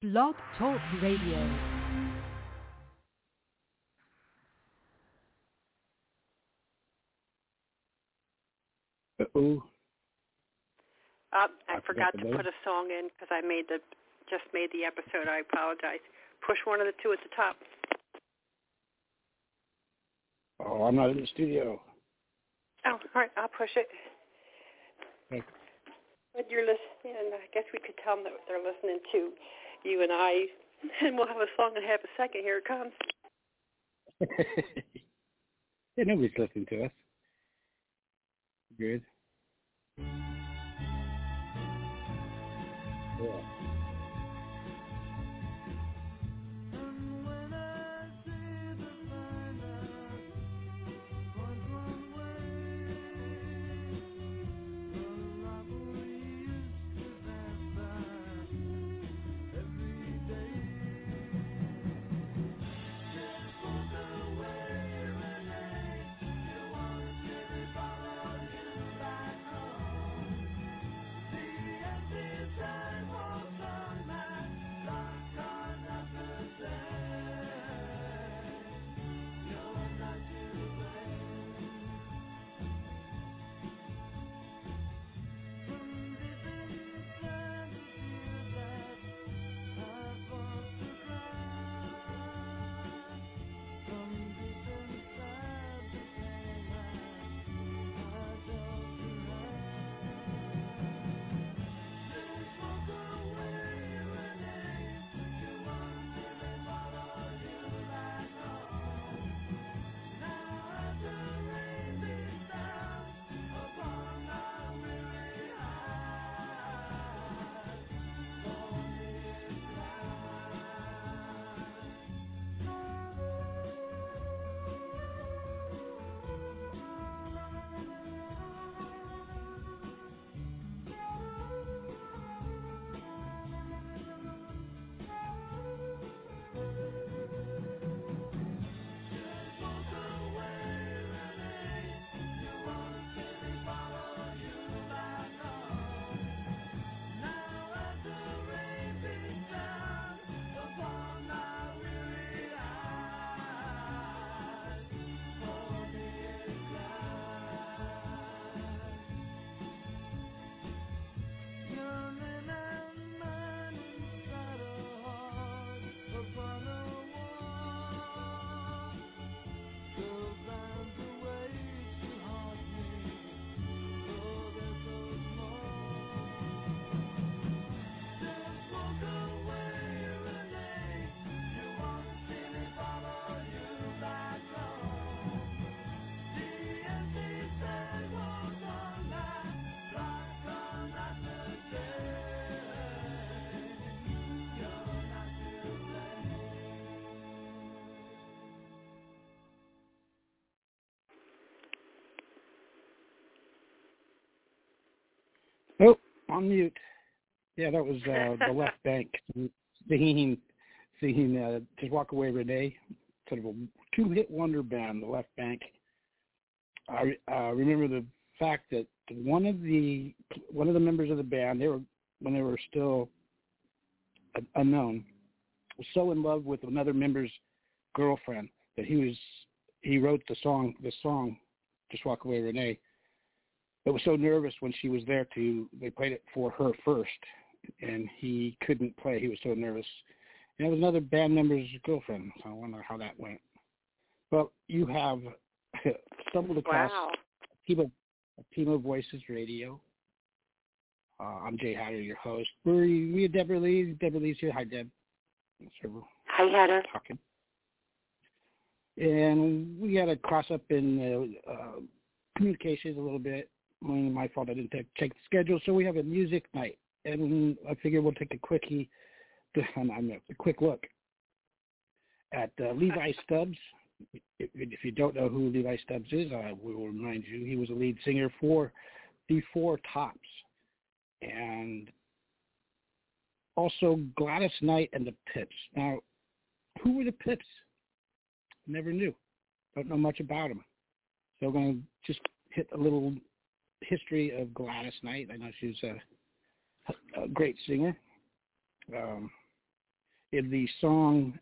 Blog Talk Radio. Uh-oh. I forgot to put a song in because I just made the episode. I apologize. Push one of the two at the top. Oh, I'm not in the studio. Oh, all right. I'll push it. Okay. But you're listening, and I guess we could tell them that they're listening to you and I, and we'll have a song in half a second. Here it comes. Yeah, nobody's listening to us. Good. Yeah. Oh, on mute. Yeah, that was the Left Bank singing Just Walk Away Renee, sort of a two-hit wonder band, the Left Bank. I remember the fact that one of the members of the band, when they were still unknown, was so in love with another member's girlfriend that he wrote the song Just Walk Away Renee. But was so nervous when she was there they played it for her first, and he couldn't play. He was so nervous. And it was another band member's girlfriend, so I wonder how that went. Well, you have stumbled across a team of Voices Radio. I'm Jay Hatter, your host. We have Deborah Lee. Deborah Lee's here. Hi, Deb. Hi, Hatter. Talking. And we had a cross-up in communications a little bit. My fault, I didn't check the schedule. So we have a music night, and I figure we'll take a quick look at Levi Stubbs. If you don't know who Levi Stubbs is, we will remind you he was a lead singer for the Four Tops, and also Gladys Knight and the Pips. Now, who were the Pips? Never knew. Don't know much about them. So we're going to just hit a little history of Gladys Knight. I know she's a great singer. in the song,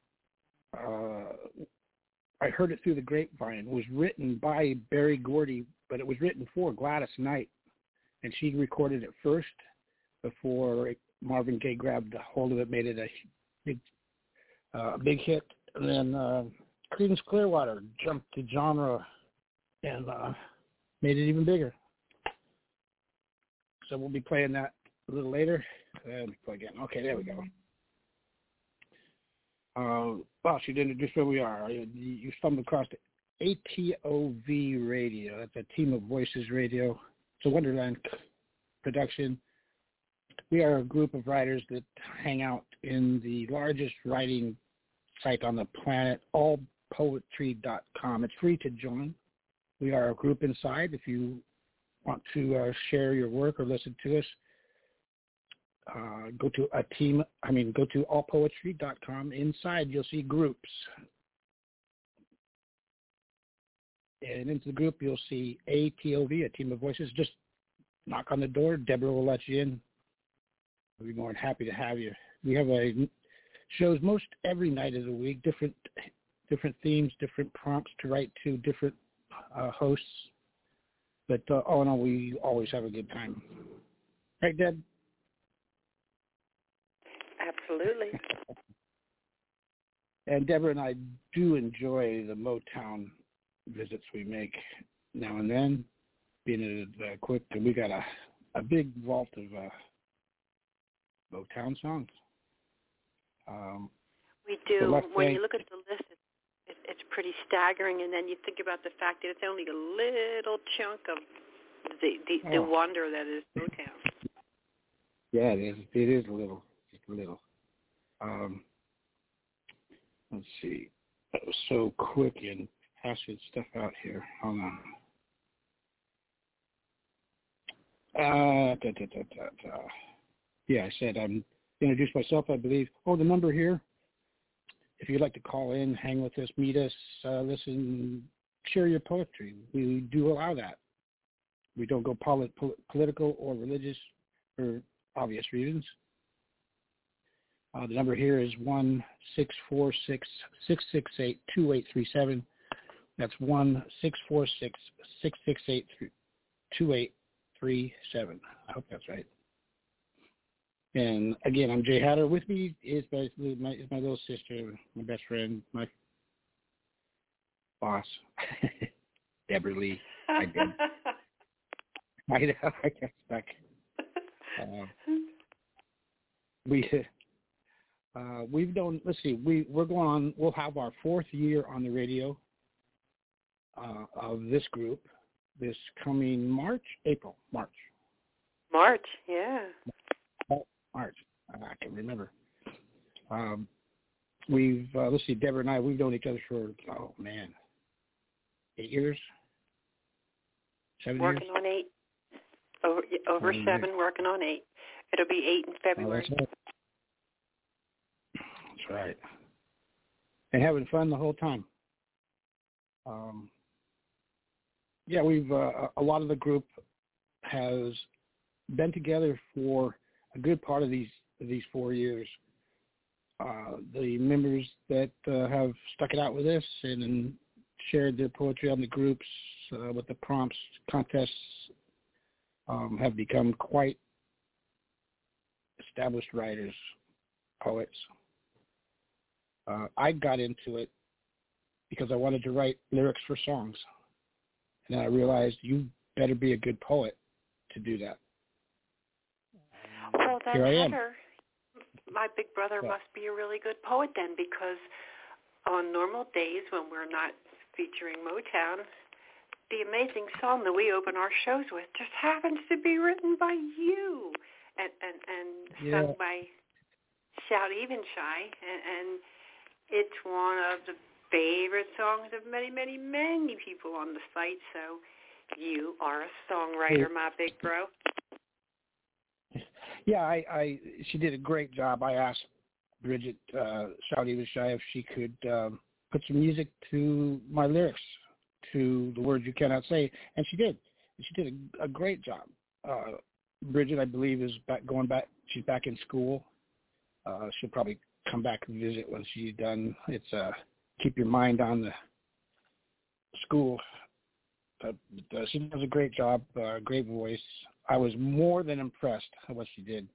I Heard It Through the Grapevine, was written by Berry Gordy, but it was written for Gladys Knight, and she recorded it first before Marvin Gaye grabbed a hold of it, made it a big hit, and then Creedence Clearwater jumped to genre and made it even bigger. So we'll be playing that a little later. Let me play again. Okay, there we go. Well, she didn't introduce where we are. You stumbled across the ATOV Radio. That's a Team of Voices Radio. It's a Wonderland production. We are a group of writers that hang out in the largest writing site on the planet, allpoetry.com. It's free to join. We are a group inside. If you want to share your work or listen to us, go to allpoetry.com. Inside, you'll see groups. And into the group, you'll see ATOV, a Team of Voices. Just knock on the door. Deborah will let you in. We'll be more than happy to have you. We have shows most every night of the week, different themes, different prompts to write to, different hosts. But all in all, we always have a good time. Right, Deb? Absolutely. And Deborah and I do enjoy the Motown visits we make now and then. Being at Quick, we got a big vault of Motown songs. We do. When you look at the list, it's pretty staggering, and then you think about the fact that it's only a little chunk of the wonder that is Motown. Yeah, it is. It is a little, just a little. Let's see. That was so quick in passing stuff out here. Hold on. Yeah, I said I'm introduced myself, I believe. Oh, the number here. If you'd like to call in, hang with us, meet us, listen, share your poetry. We do allow that. We don't go political or religious for obvious reasons. The number here is 1-646-668-2837. That's 1-646-668-2837. I hope that's right. And again, I'm Jay Hatter. With me is my little sister, my best friend, my boss, Deborah Lee. I know. I guess back. We've done. Let's see. We're going on. We'll have our 4th year on the radio of this group this coming March. March, yeah. March. I can remember. We've let's see. Deborah and I. We've known each other for 8 years. 7 years. Working on 8. Over 7. Working on 8. It'll be 8 in February. Oh, that's right. And having fun the whole time. We've a lot of the group has been together for a good part of these 4 years. The members that have stuck it out with us and shared their poetry on the groups with the prompts, contests, have become quite established writers, poets. I got into it because I wanted to write lyrics for songs. And I realized you better be a good poet to do that. Well, then, Here I am. Hatter, my big brother must be a really good poet then, because on normal days when we're not featuring Motown, the amazing song that we open our shows with just happens to be written by you and sung by Shout Evenshy, and it's one of the favorite songs of many, many, many people on the site. So you are a songwriter, my big bro. Yeah, she did a great job. I asked Bridget Shout Evenshy if she could put some music to my lyrics, to The Words You Cannot Say, and she did. She did a great job. Bridget, I believe, is going back. She's back in school. She'll probably come back and visit when she's done. It's keep your mind on the school. But she does a great job, great voice. I was more than impressed at what she did.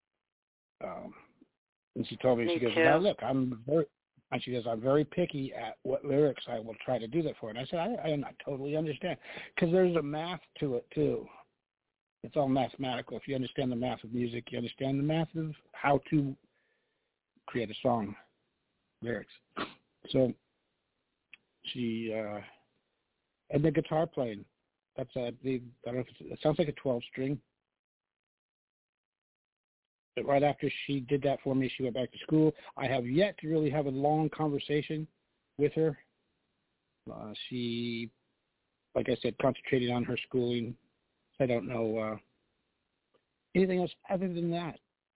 And she told me, she goes, "Now look, I'm very picky at what lyrics I will try to do that for." And I said, I totally understand, because there's a math to it too. It's all mathematical. If you understand the math of music, you understand the math of how to create a song lyrics. So she and the guitar playing. That's I don't know if it sounds like a 12-string. But right after she did that for me, she went back to school. I have yet to really have a long conversation with her. She, like I said, concentrated on her schooling. I don't know anything else other than that.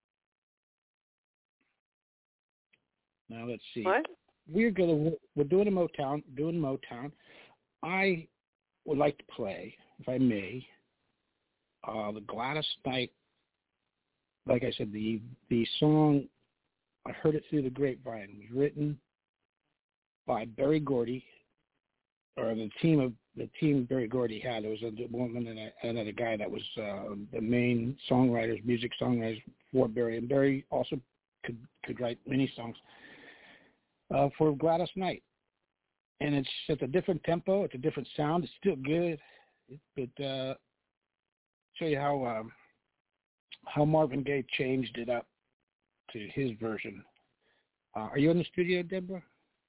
Now let's see. What? We're doing Motown. I would like to play, if I may, the Gladys Knight. Like I said, the song, I heard it through the grapevine. It was written by Berry Gordy, or the team Berry Gordy had. There was a woman and another guy that was the main music songwriters for Berry. And Berry also could write many songs for Gladys Knight. And it's at a different tempo. It's a different sound. It's still good. But show you how Marvin Gaye changed it up to his version. Are you in the studio, Deborah?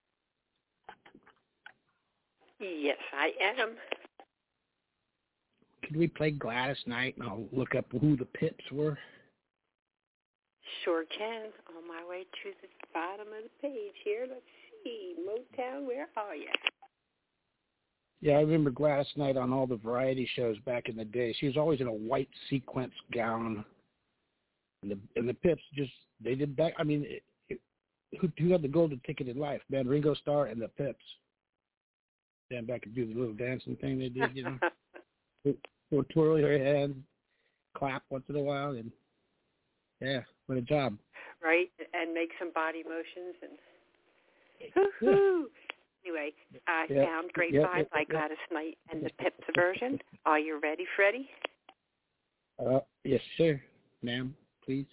Yes, I am. Could we play Gladys Knight, and I'll look up who the Pips were? Sure can. On my way to the bottom of the page here. Let's see. Motown, where are you? Yeah, I remember Gladys Knight on all the variety shows back in the day. She was always in a white sequence gown. And the Pips they did back. I mean, who had the golden ticket in life? Man, Ringo Starr and the Pips. Stand back and do the little dancing thing they did, you know. Or twirl your hands, clap once in a while, and yeah, what a job. Right, and make some body motions and woo-hoo. Anyway, I found Grapevine by Gladys Knight and the Pips version. Are you ready, Freddie? Yes, sir, ma'am. Please.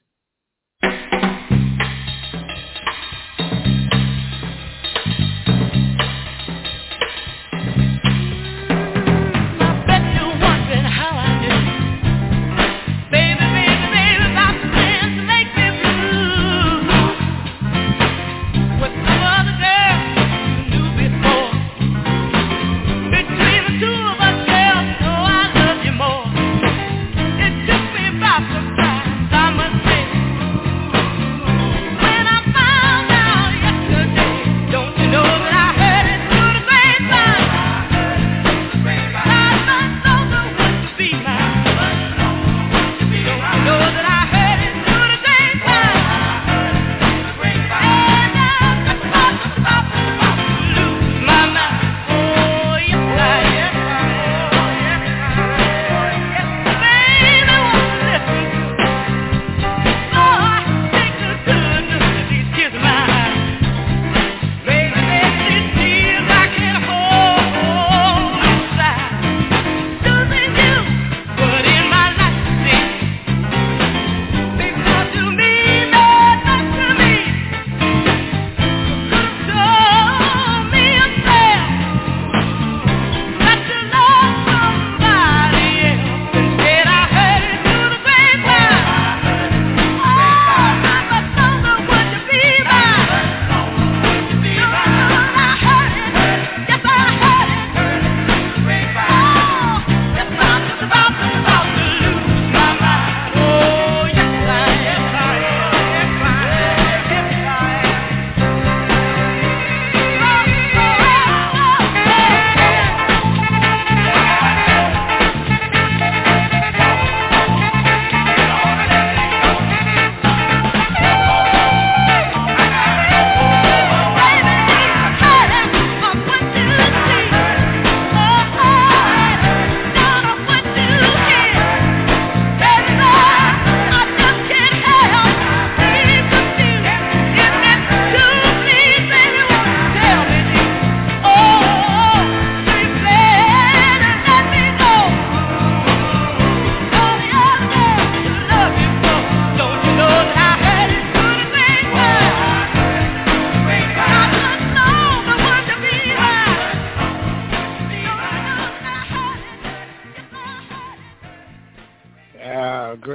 I must say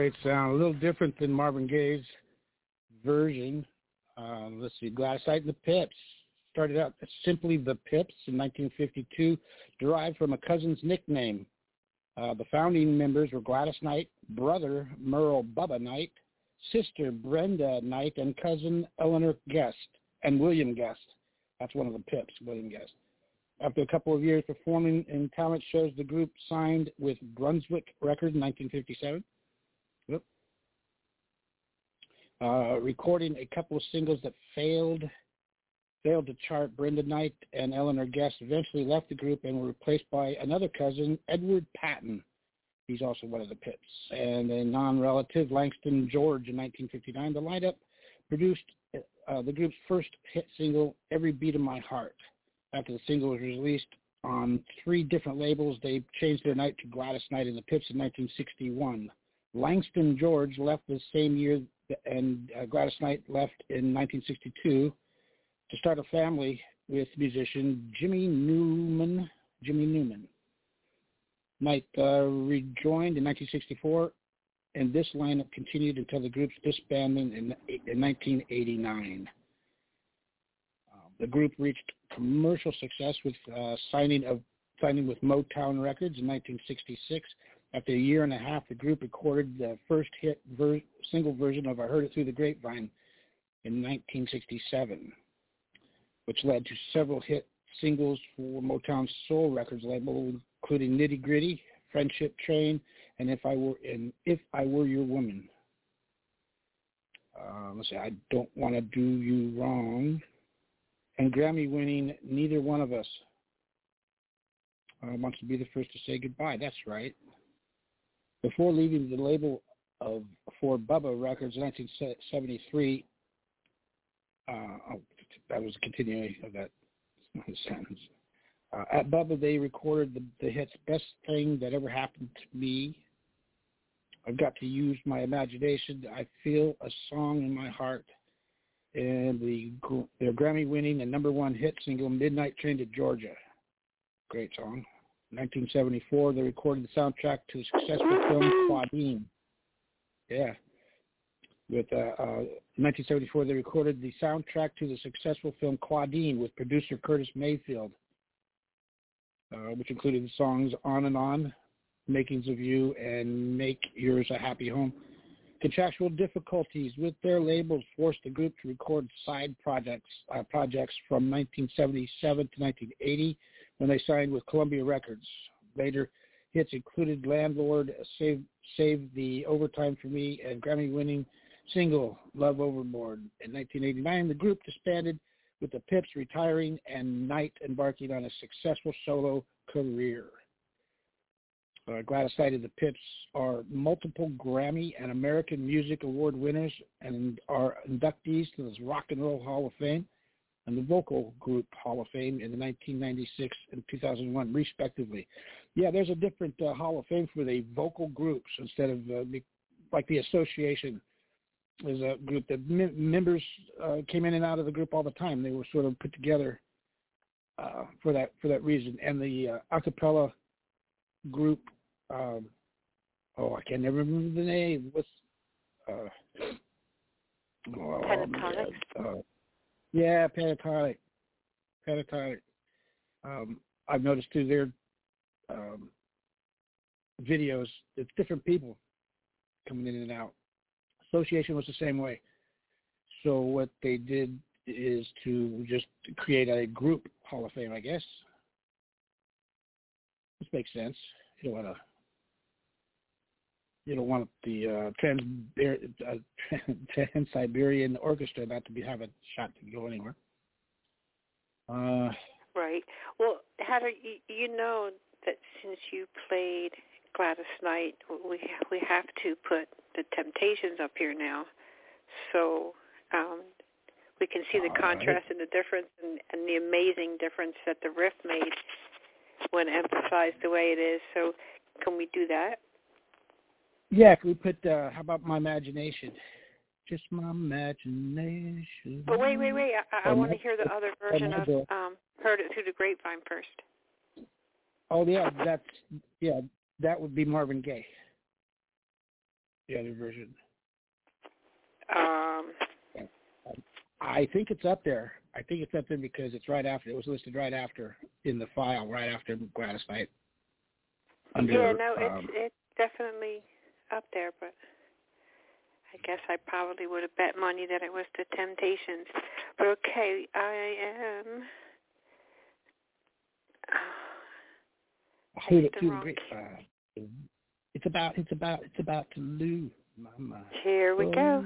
great sound. A little different than Marvin Gaye's version. Let's see, Gladys Knight and the Pips. Started out simply the Pips in 1952, derived from a cousin's nickname. The founding members were Gladys Knight, brother Merle Bubba Knight, sister Brenda Knight, and cousin Eleanor Guest, and William Guest. That's one of the Pips, William Guest. After a couple of years performing in talent shows, the group signed with Brunswick Records in 1957. Recording a couple of singles that failed to chart. Brenda Knight and Eleanor Guest eventually left the group and were replaced by another cousin, Edward Patton. He's also one of the Pips. And a non-relative, Langston George, in 1959. The lineup produced the group's first hit single, Every Beat of My Heart. After the single was released on 3 different labels, they changed their night to Gladys Knight and the Pips in 1961. Langston George left the same year, and Gladys Knight left in 1962 to start a family with musician Jimmy Newman. Knight rejoined in 1964, and this lineup continued until the group's disbandment in 1989. The group reached commercial success with signing with Motown Records in 1966. After a year and a half, the group recorded the first hit single version of I Heard It Through the Grapevine in 1967, which led to several hit singles for Motown's Soul Records label, including Nitty Gritty, Friendship Train, and If I Were Your Woman. Let's see, I Don't Want to Do You Wrong, and Grammy-winning Neither One of Us. Wants to be the first to say goodbye. That's right. Before leaving the label for Bubba Records in 1973, that was a continuation of that sentence. At Bubba, they recorded the hits "Best Thing That Ever Happened to Me," "I've Got to Use My Imagination," "I Feel a Song in My Heart," and their Grammy-winning and #1 hit single, "Midnight Train to Georgia." Great song. In 1974, they recorded the soundtrack to the successful film Claudine. Yeah. In 1974, they recorded the soundtrack to the successful film Claudine with producer Curtis Mayfield, which included the songs On and On, Makings of You, and Make Yours a Happy Home. Contractual difficulties with their labels forced the group to record side projects from 1977 to 1980 when they signed with Columbia Records. Later hits included Landlord, Save the Overtime for Me, and Grammy-winning single Love Overboard. In 1989, the group disbanded, with the Pips retiring and Knight embarking on a successful solo career. Gladys Knight and the Pips are multiple Grammy and American Music Award winners and are inductees to the Rock and Roll Hall of Fame and the Vocal Group Hall of Fame in the 1996 and 2001, respectively. Yeah, there's a different Hall of Fame for the vocal groups instead of like the Association is a group that members came in and out of the group all the time. They were sort of put together for that reason. And the a cappella group, I can't never remember the name. What's Pentatonics? Yeah, Pentatonic. I've noticed too their videos. It's different people coming in and out. Association was the same way. So what they did is to just create a group Hall of Fame, I guess. This makes sense. You don't want the Trans-Siberian Orchestra not to have a shot to go anywhere. Right. Well, Heather, you know that since you played Gladys Knight, we have to put the Temptations up here now, so we can see the contrast and the difference and the amazing difference that the riff made when emphasized the way it is. So can we do that? Yeah, can we put, how about My Imagination? Just My Imagination. But wait. I want to hear the other version of Heard It Through the Grapevine first. Oh, yeah, that would be Marvin Gaye. The other version. I think it's up there. I think it's up there because it's right after. It was listed right after in the file, right after Gladys Knight. It's definitely up there, but I guess I probably would have bet money that it was The Temptations. But okay, I am. I heard it through the grapevine. It's about to lose my mind. Here we go.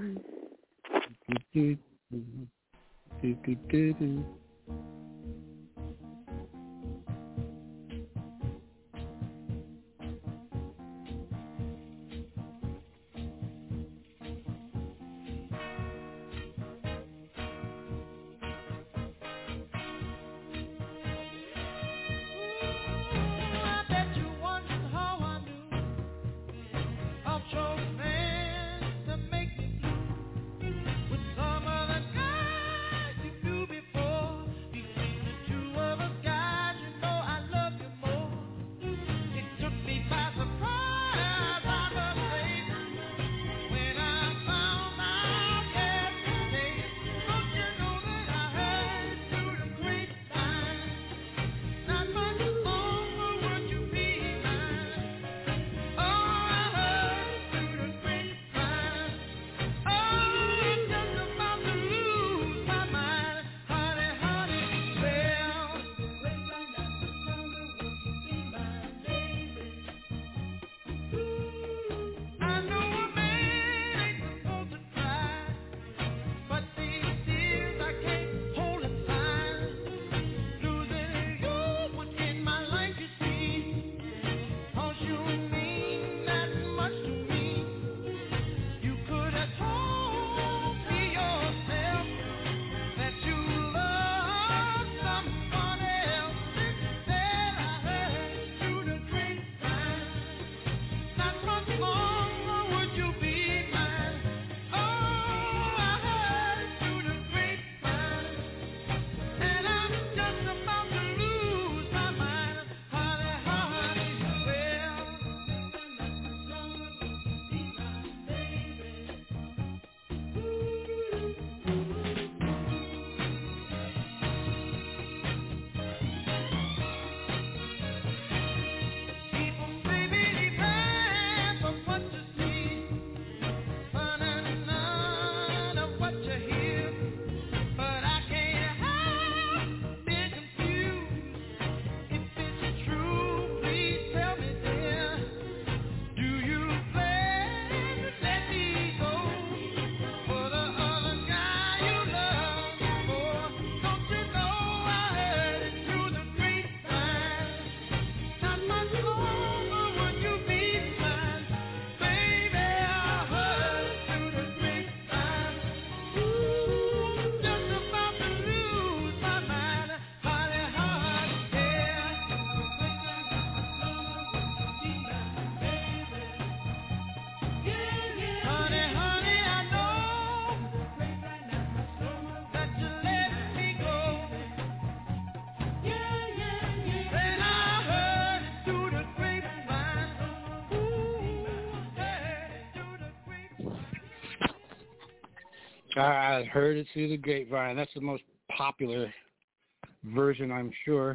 I heard it through the grapevine. That's the most popular version, I'm sure.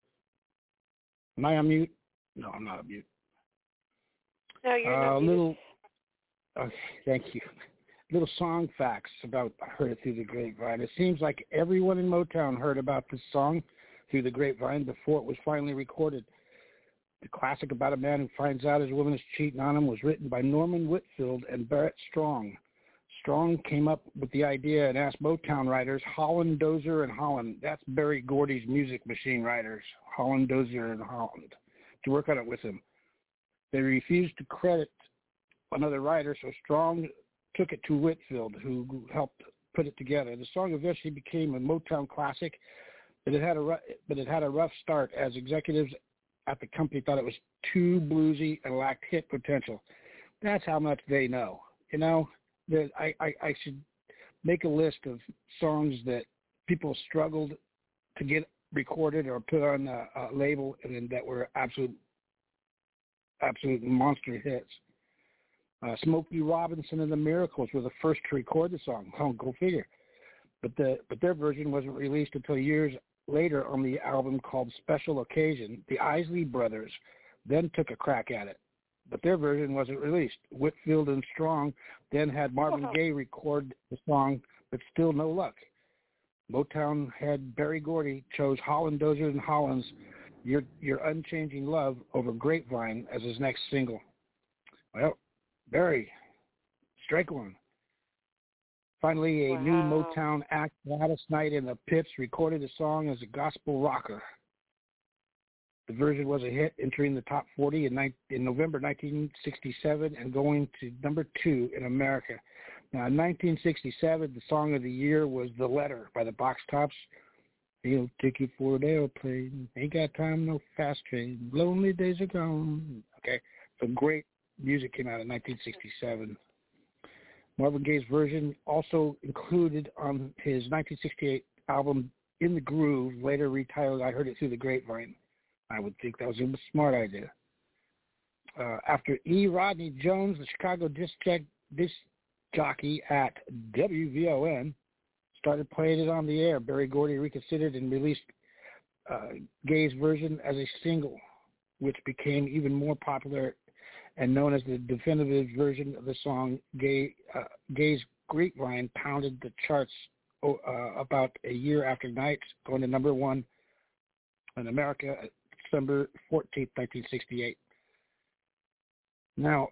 Am I on mute? No, I'm not on mute. No, you're not muted. Thank you. Little song facts about I Heard It Through the Grapevine. It seems like everyone in Motown heard about this song through the grapevine before it was finally recorded. The classic about a man who finds out his woman is cheating on him was written by Norman Whitfield and Barrett Strong. Strong came up with the idea and asked Motown writers Holland, Dozier, and Holland, that's Berry Gordy's Music Machine writers, Holland, Dozier, and Holland, to work on it with him. They refused to credit another writer, so Strong took it to Whitfield, who helped put it together. The song eventually became a Motown classic, but it had a rough start as executives at the company thought it was too bluesy and lacked hit potential. That's how much they know. You know, I should make a list of songs that people struggled to get recorded or put on a label and that were absolute monster hits. Smokey Robinson and the Miracles were the first to record the song. Oh, go figure. But their version wasn't released until years later on the album called Special Occasion. The Isley Brothers then took a crack at it, but their version wasn't released. Whitfield and Strong then had Marvin Gaye record the song, but still no luck. Motown head Berry Gordy chose Holland Dozier and Holland's Your Unchanging Love over Grapevine as his next single. Well, Berry, strike one. Finally, a new Motown act, Gladys Knight and the Pips, recorded the song as a gospel rocker. The version was a hit, entering the top 40 in November 1967 and going to number 2 in America. Now, in 1967, the song of the year was The Letter by the Box Tops. He'll take you for an airplane. Ain't got time, no fast train. Lonely days are gone. Okay, so great music came out in 1967. Marvin Gaye's version also included on his 1968 album In the Groove, later retitled I Heard It Through the Grapevine. I would think that was a smart idea. After E. Rodney Jones, the Chicago disc jockey at WVON, started playing it on the air, Berry Gordy reconsidered and released Gaye's version as a single, which became even more popular and known as the definitive version of the song. Gaye's Grapevine pounded the charts about a year after Nights, going to number 1 in America December 14th, 1968. Now,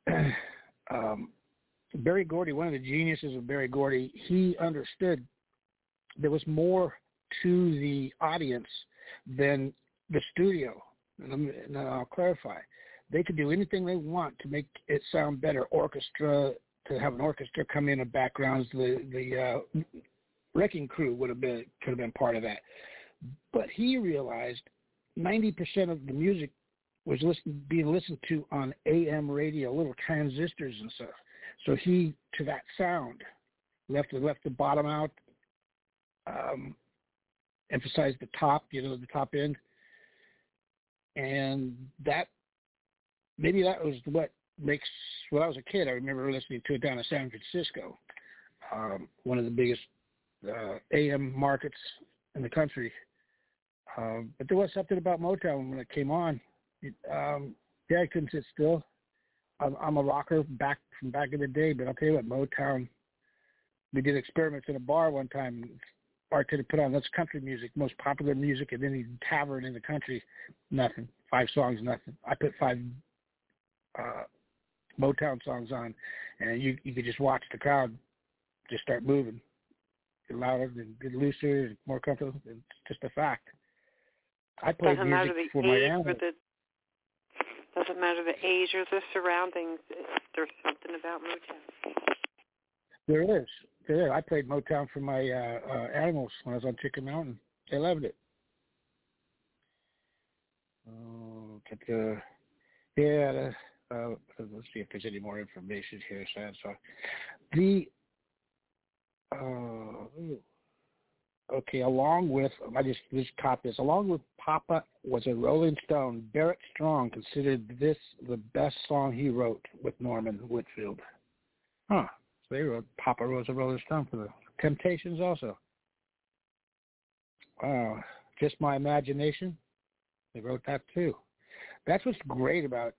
Berry Gordy, one of the geniuses of Berry Gordy, he understood there was more to the audience than the studio. And I'll clarify. They could do anything they want to make it sound better. Orchestra, to have an orchestra come in and backgrounds. The Wrecking Crew could have been part of that. But he realized 90% of the music was being listened to on AM radio, little transistors and stuff. So he, to that sound, left the bottom out, emphasized the top, the top end, and maybe that was what makes. When I was a kid, I remember listening to it down in San Francisco, one of the biggest AM markets in the country. But there was something about Motown when it came on. I couldn't sit still. I'm a rocker from back in the day, but I'll tell you what, Motown, we did experiments in a bar one time. Bartender put on, that's country music, most popular music in any tavern in the country. Nothing. 5 songs, nothing. I put 5 Motown songs on, and you could just watch the crowd just start moving. Get louder, get looser, more comfortable. It's just a fact. I played music for my animals. Doesn't matter the age or the surroundings. There's something about Motown. There is. I played Motown for my animals when I was on Chicken Mountain. They loved it. Let's see if there's any more information here. Along with, I just caught this, along with Papa was a Rolling Stone, Barrett Strong considered this the best song he wrote with Norman Whitfield. So they wrote, Papa was a Rolling Stone for the Temptations also. Just My Imagination, they wrote that too. That's what's great about,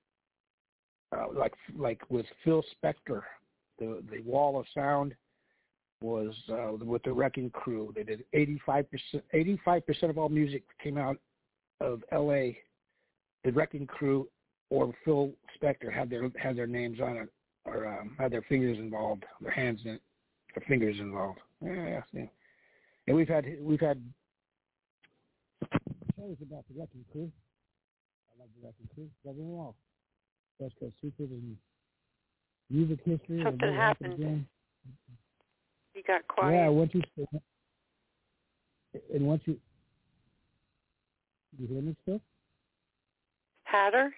like with Phil Spector, the Wall of Sound was with the Wrecking Crew. They did 85% of all music came out of L.A. The Wrecking Crew or Phil Spector had their names on it, or had their fingers involved, their hands in it, their fingers involved. Yeah. And we've had shows about the Wrecking Crew. I love the Wrecking Crew. Love them all. West Coast Secret and music history. Something happened. You got quiet. Yeah, once you hear me still? Hatter?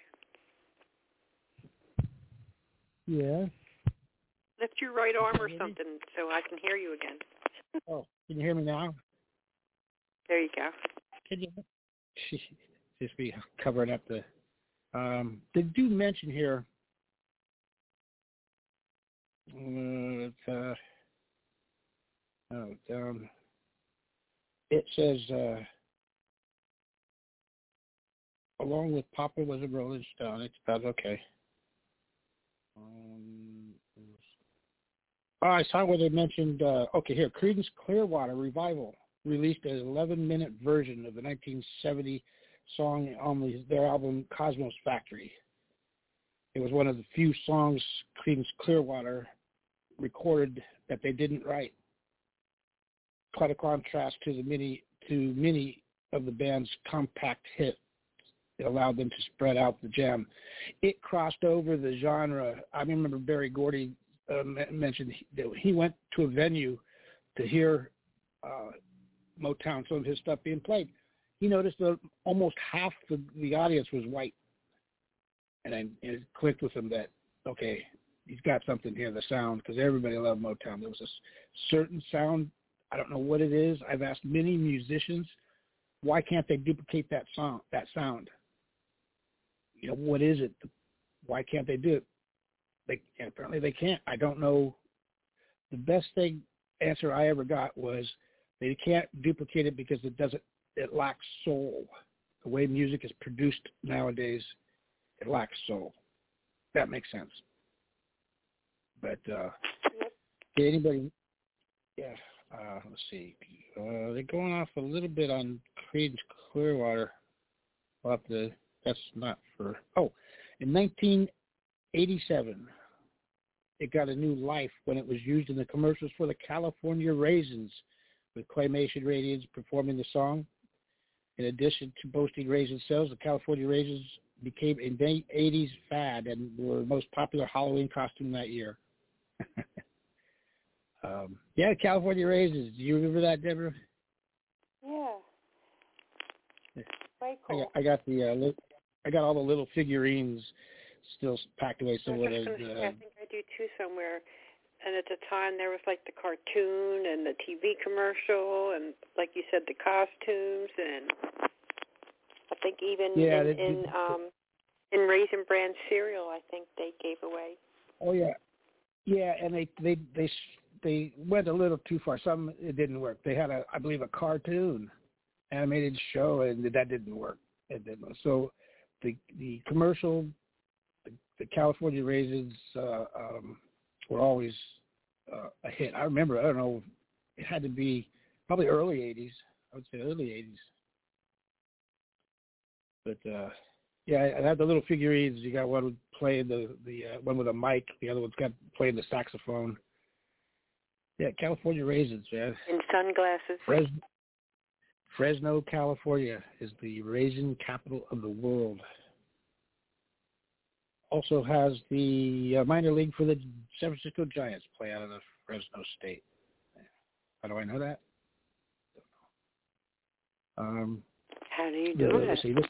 Yeah. Lift your right arm or something so I can hear you again. Oh, can you hear me now? There you go. Can you? Just be covering up the. They do mention here It says, along with Papa was a Rolling Stone. It's about okay. I saw where they mentioned, here, Creedence Clearwater Revival released an 11-minute version of the 1970 song on their album Cosmos Factory. It was one of the few songs Creedence Clearwater recorded that they didn't write. Quite a contrast to many of the band's compact hits. It allowed them to spread out the jam. It crossed over the genre. I remember Barry Gordy mentioned that he went to a venue to hear Motown, some of his stuff being played. He noticed that almost half the audience was white. And it clicked with him that, okay, he's got something here, the sound, because everybody loved Motown. There was a certain sound. I don't know what it is. I've asked many musicians, why can't they duplicate that sound? You know, what is it? Why can't they do it? Apparently they can't. I don't know. The best answer I ever got was they can't duplicate it because it lacks soul. The way music is produced nowadays, it lacks soul. That makes sense. But anybody? Yeah. Let's see. They're going off a little bit on Creedence Clearwater. That's not for. Oh, in 1987, it got a new life when it was used in the commercials for the California Raisins, with Claymation Radians performing the song. In addition to boasting raisin sales, the California Raisins became a 80s fad and were the most popular Halloween costume that year. California Raisins. Do you remember that, Deborah? Yeah. Very cool. I got all the little figurines still packed away somewhere. I think I do too somewhere. And at the time, there was like the cartoon and the TV commercial, and like you said, the costumes, and I think even in Raisin Bran cereal, I think they gave away. Oh yeah, and they went a little too far. Some it didn't work. They had I believe a cartoon animated show, and that didn't work. It didn't. So the commercial, the California Raisins were always a hit. I remember. I don't know. It had to be probably early '80s. I would say early '80s. But I had the little figurines. You got one playing the one with a mic. The other one's got playing the saxophone. Yeah, California Raisins, man. And sunglasses. Fresno, California is the raisin capital of the world. Also has the minor league for the San Francisco Giants play out of the Fresno State. How do I know that? Don't know. How do you do it?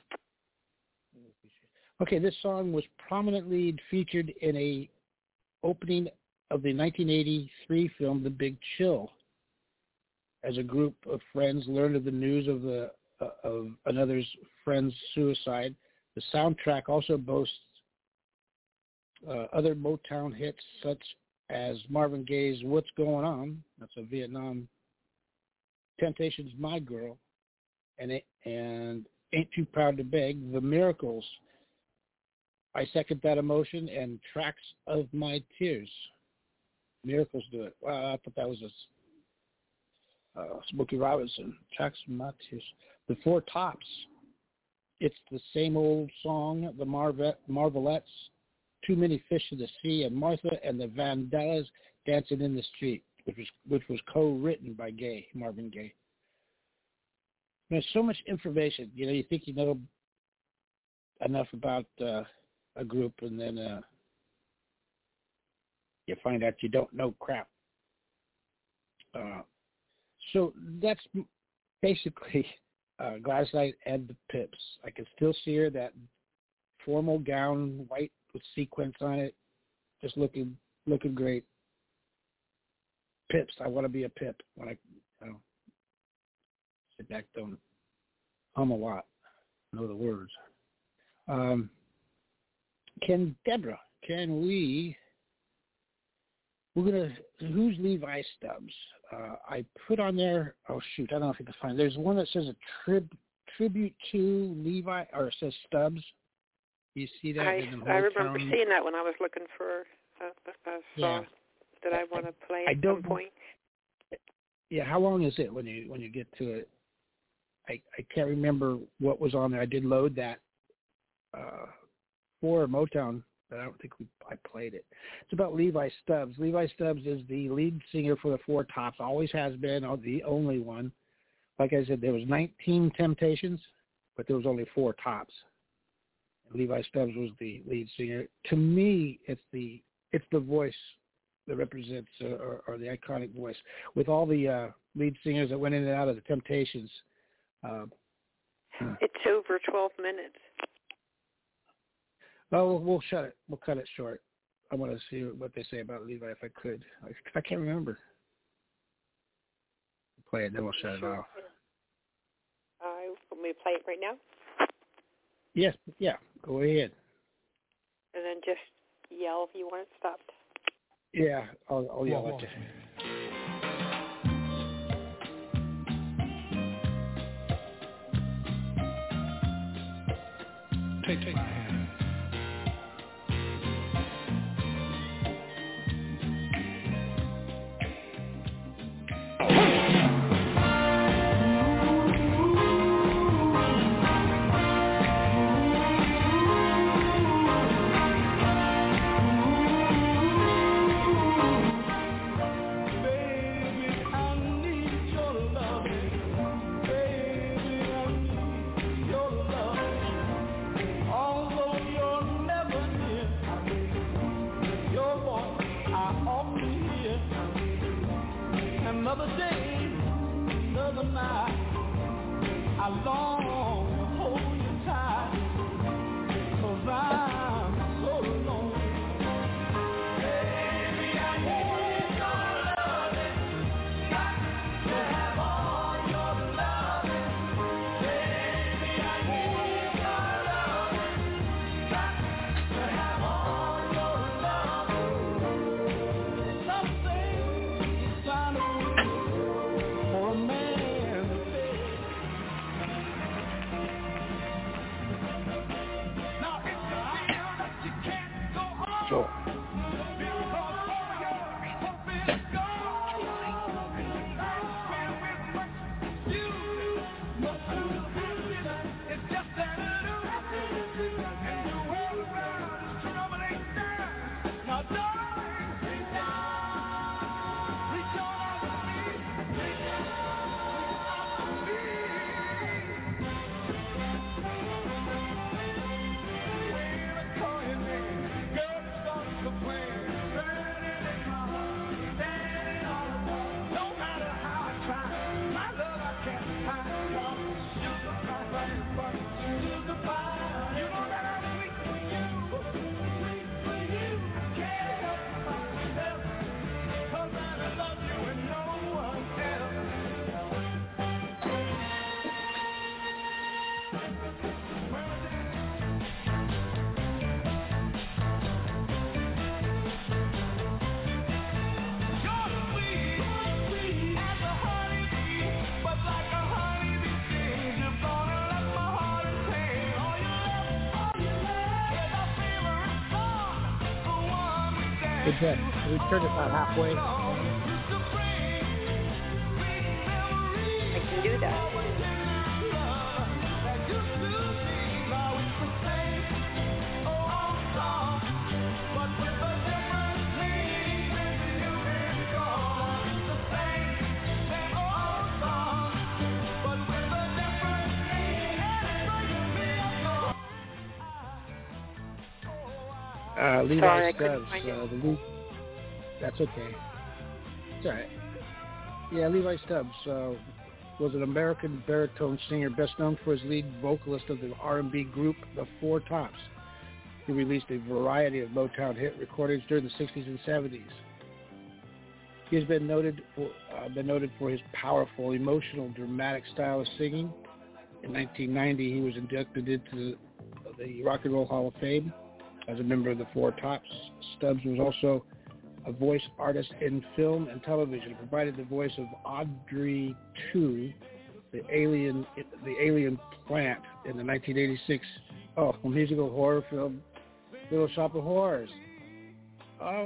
Okay, this song was prominently featured in a opening of the 1983 film The Big Chill. As a group of friends learned of the news of another's friend's suicide, the soundtrack also boasts other Motown hits such as Marvin Gaye's "What's Going On," that's a Vietnam, Temptations' "My Girl," and "Ain't Too Proud to Beg," The Miracles, "I Second That Emotion," and "Tracks of My Tears." Miracles do it. Wow, I thought that was Smokey Robinson. Tracks of My Tears. The Four Tops. It's the same old song. The Marvelettes, "Too Many Fish in the Sea," and Martha and the Vandellas, "Dancing in the Street," which was co-written by Marvin Gaye. There's so much information. You think you know enough about a group, and then you find out you don't know crap. So that's basically Gladys Knight and the Pips. I can still see her, that formal gown, white with sequins on it, just looking great. Pips. I want to be a Pip when I sit back, don't hum a lot, know the words. Deborah, can we Who's Levi Stubbs? I put on there. Oh shoot, I don't know if you can find it. There's one that says a tribute to Levi, or it says Stubbs. You see that? I remember seeing that when I was looking for a song that I want to play at some point. Yeah, how long is it when you get to it? I can't remember what was on there. I did load that for Motown, but I don't think I played it. It's about Levi Stubbs. Levi Stubbs is the lead singer for the Four Tops, always has been, the only one. Like I said, there was 19 Temptations, but there was only 4 Tops. And Levi Stubbs was the lead singer. To me, it's the voice that represents, or the iconic voice. With all the lead singers that went in and out of the Temptations. It's over 12 minutes. Oh, we'll shut it. We'll cut it short. I want to see what they say about Levi if I could. I can't remember. Play it, then we'll shut it off. Want me to play it right now? Yes, yeah. Go ahead. And then just yell if you want it stopped. Yeah, I'll yell at you. Take my hand. Another day, another night, I long to hold you tight, 'cause I'm so alone. Baby, I need your loving, got to have all your loving. Baby, I need your loving, got to have all your loving. Something is trying to for a man to say. Now it's clear that you can't go on. Sure. We turned it about halfway. I can do that. Levi Stubbs, the lead. That's okay. It's all right. Yeah, Levi Stubbs was an American baritone singer, best known for his lead vocalist of the R&B group The Four Tops. He released a variety of Motown hit recordings during the 60s and 70s. He has been noted for his powerful, emotional, dramatic style of singing. In 1990, he was inducted into the Rock and Roll Hall of Fame as a member of the Four Tops. Stubbs was also a voice artist in film and television. Provided the voice of Audrey 2, the alien plant in the 1986 musical horror film Little Shop of Horrors. Oh,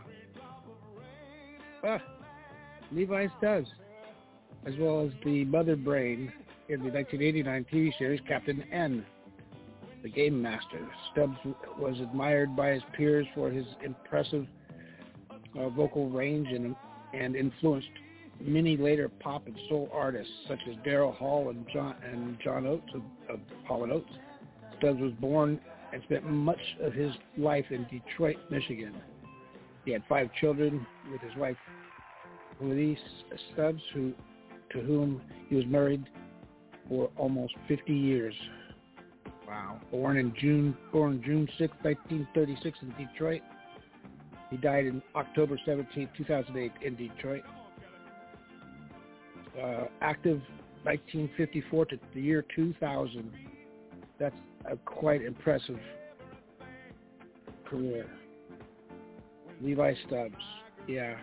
wow. Levi Stubbs, as well as the Mother Brain in the 1989 TV series Captain N, the Game Master. Stubbs was admired by his peers for his impressive vocal range and influenced many later pop and soul artists such as Daryl Hall and John Oates of Hall & Oates. Stubbs was born and spent much of his life in Detroit, Michigan. He had 5 children with his wife, Louise Stubbs, to whom he was married for almost 50 years. Wow. Born June 6, 1936 in Detroit. He died in October 17, 2008 in Detroit. Active 1954 to the year 2000. That's a quite impressive career. Levi Stubbs, yeah.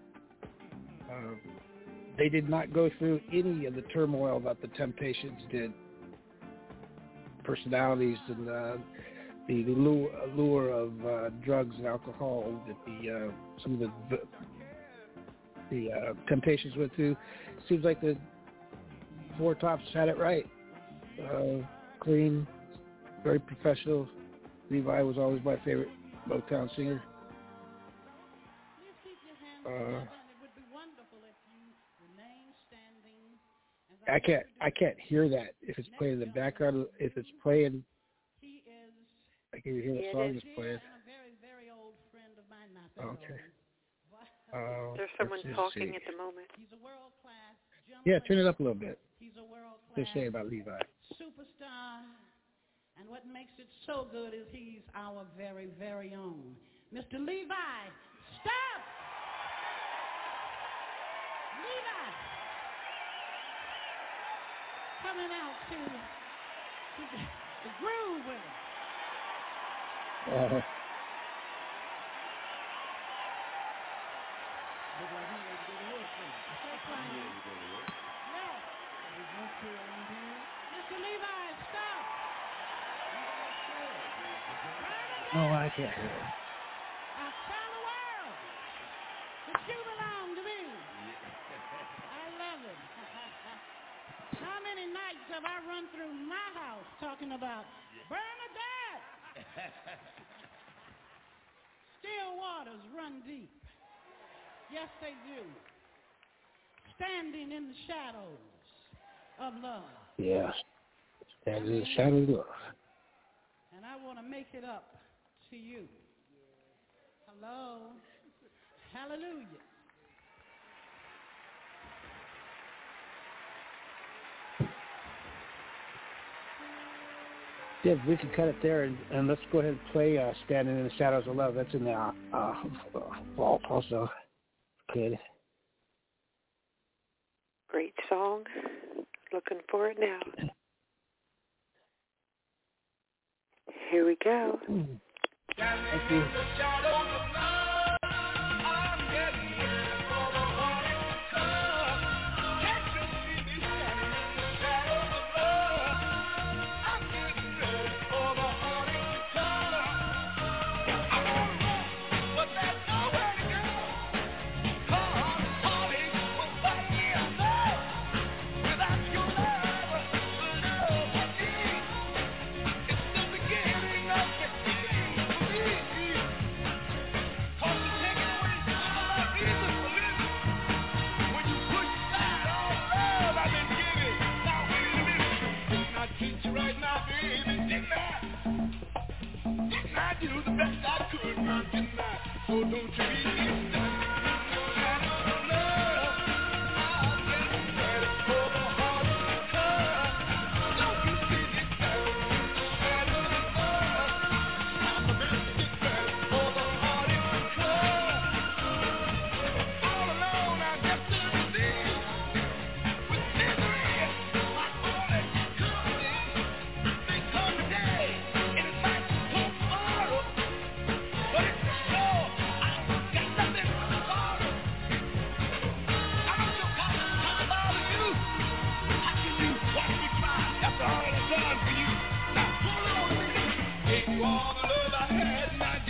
They did not go through any of the turmoil that the Temptations did. Personalities and the allure of drugs and alcohol that some of the Temptations went through. Seems like the Four Tops had it right. Clean, very professional. Levi was always my favorite Motown singer. I can't hear that if it's playing in the background. If it's playing, I can hear the song is playing. Okay. There's someone talking at the moment. Yeah, turn it up a little bit. Just say about Levi. Superstar, and what makes it so good is he's our very, very own Mr. Levi Stubbs. Levi coming out to the groove with it. Mr. Levi, stop. No, I can't hear it. I'll tell the world that you belong to me. I love it. How many nights have I run through my house talking about Bernadette? Still waters run deep. Yes, they do. Standing in the shadows of love. Yes. Standing in the shadows of love. And I want to make it up to you. Hello. Hallelujah. Yeah, we can cut it there, and let's go ahead and play Standing in the Shadows of Love. That's in the vault also. Good. Great song. Looking for it now. Here we go. Thank you.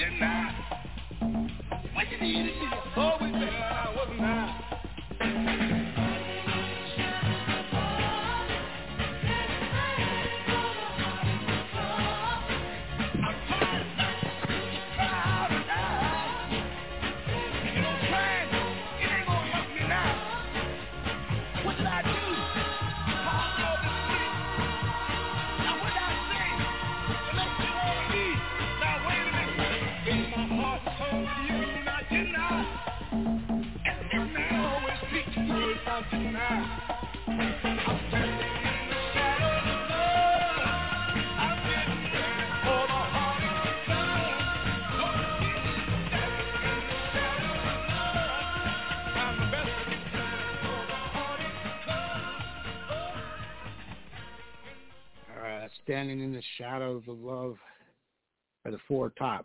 Standing in the Shadows of Love by the Four Tops.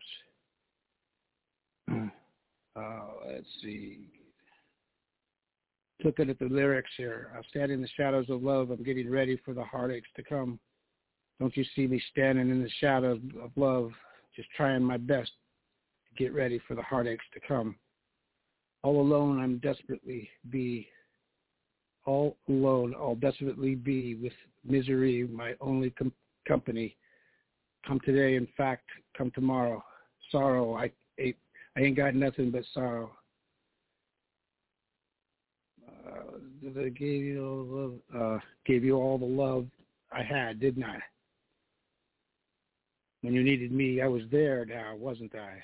Let's see. Looking at the lyrics here. I'll stand in the shadows of love. I'm getting ready for the heartaches to come. Don't you see me standing in the shadows of love, just trying my best to get ready for the heartaches to come. All alone, I'm desperately be. All alone, I'll desperately be with misery, my only company. Come today, in fact, come tomorrow. Sorrow, I ain't got nothing but sorrow. I gave you all the love I had, didn't I? When you needed me, I was there now, wasn't I?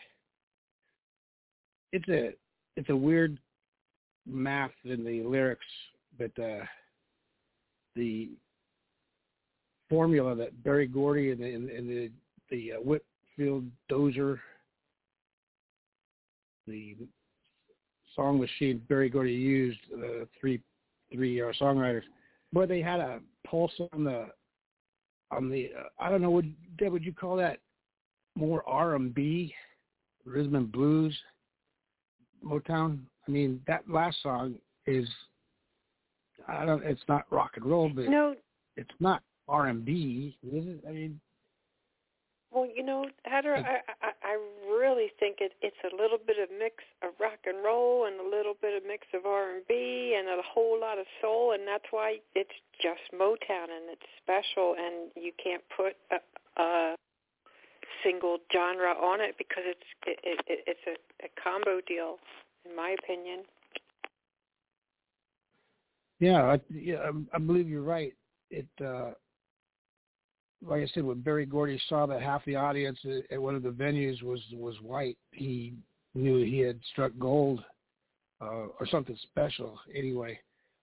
It's a weird math in the lyrics, but the formula that Berry Gordy and the Whitfield Dozier, the song machine Berry Gordy used, three songwriters, boy, they had a pulse on the I don't know, would you call that more R&B, rhythm and blues, Motown? I mean, that last song is, it's not rock and roll, but No, it's not R&B, is it? I mean, well, Hatter, I really think it's a little bit of mix of rock and roll and a little bit of mix of R&B and a whole lot of soul, and that's why it's just Motown and it's special, and you can't put a single genre on it because it's a combo deal, in my opinion. Yeah, I believe you're right. It, like I said, when Berry Gordy saw that half the audience at one of the venues was white, he knew he had struck gold, or something special. Anyway,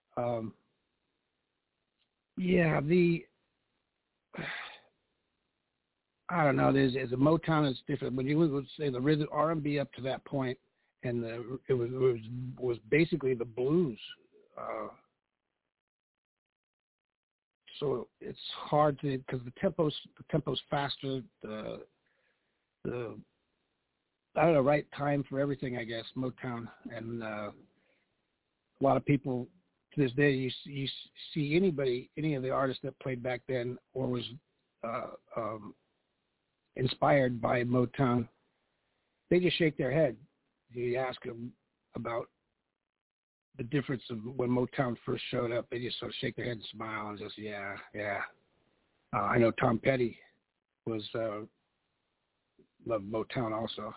I don't know. There's a Motown is different. When you would say the rhythm R&B up to that point, and it was basically the blues. So it's hard to, because the tempo's faster. The I don't know, right time for everything, I guess. Motown, and a lot of people to this day, you see any of the artists that played back then or was inspired by Motown, they just shake their head. You ask them about the difference of when Motown first showed up, they just sort of shake their head and smile and just, yeah. I know Tom Petty was loved Motown also,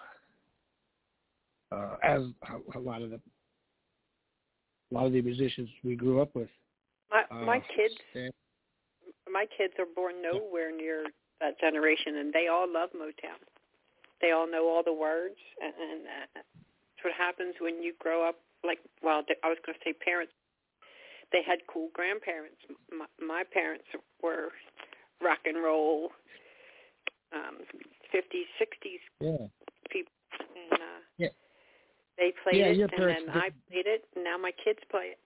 as a lot of the musicians we grew up with. My kids are born nowhere near that generation, and they all love Motown. They all know all the words, and that's what happens when you grow up. I was going to say parents. They had cool grandparents. My parents were rock and roll, 50s, 60s people. And they played it, and then I played it, and now my kids play it.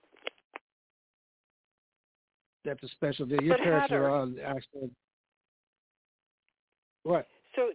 That's a special day. Your parents are on actually. What? So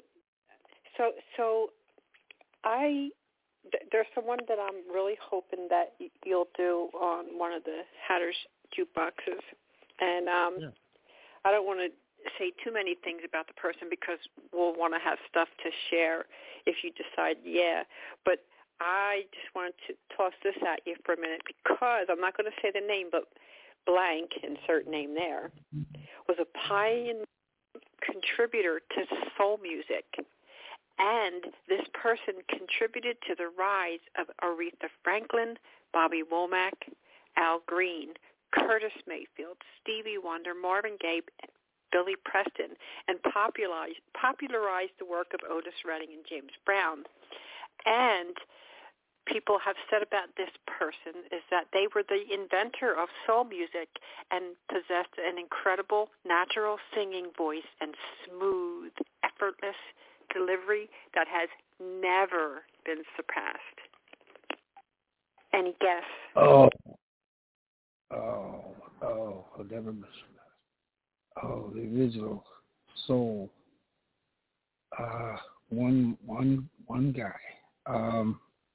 there's someone that I'm really hoping that you'll do on one of the Hatter's jukeboxes, and I don't want to say too many things about the person because we'll want to have stuff to share if you decide, yeah. But I just wanted to toss this at you for a minute because I'm not going to say the name, but blank, insert name there, was a pioneer contributor to soul music. And this person contributed to the rise of Aretha Franklin, Bobby Womack, Al Green, Curtis Mayfield, Stevie Wonder, Marvin Gaye, Billy Preston, and popularized the work of Otis Redding and James Brown. And people have said about this person is that they were the inventor of soul music and possessed an incredible natural singing voice and smooth, effortless delivery that has never been surpassed. Any guess? I'll never miss that. Oh, the original soul. One guy.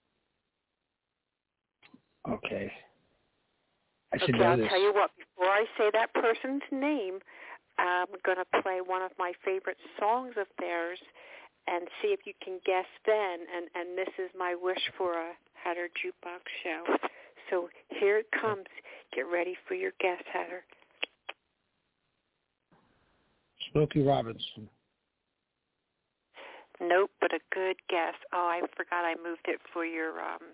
Okay. I should know I'll this. tell you what, before I say that person's name, I'm going to play one of my favorite songs of theirs and see if you can guess then. And this is my wish for a Hatter Jukebox show. So here it comes. Get ready for your guess, Hatter. Smokey Robinson. Nope, but a good guess. Oh, I forgot I moved it for your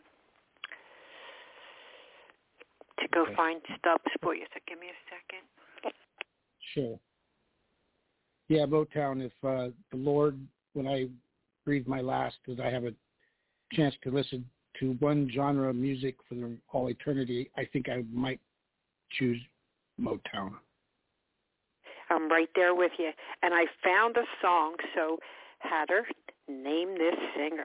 to go find stubs for you. So give me a second. Sure. Yeah, Motown. If the Lord, when I breathe my last, that I have a chance to listen to one genre of music for all eternity, I think I might choose Motown. I'm right there with you. And I found a song, so Hatter, name this singer.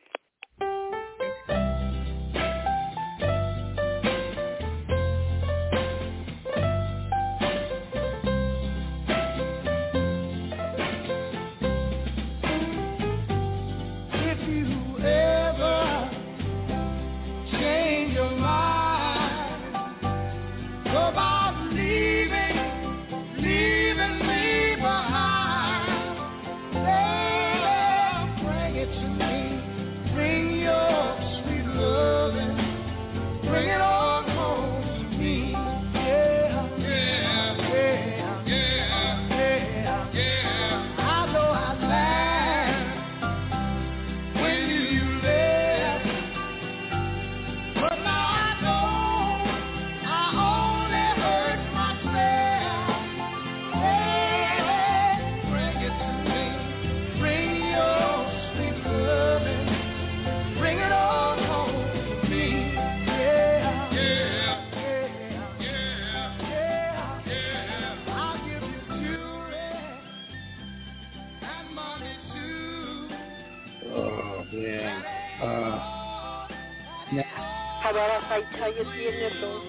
How about if I tell you the initials?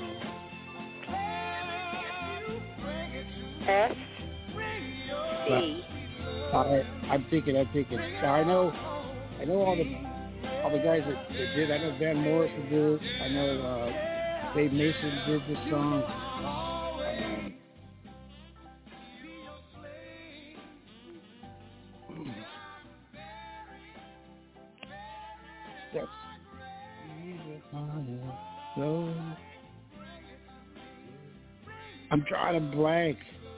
S C. I'm thinking. I know all the guys that did. I know Van Morrison did it. I know Dave Mason did this song. Yes. I'm drawing a blank.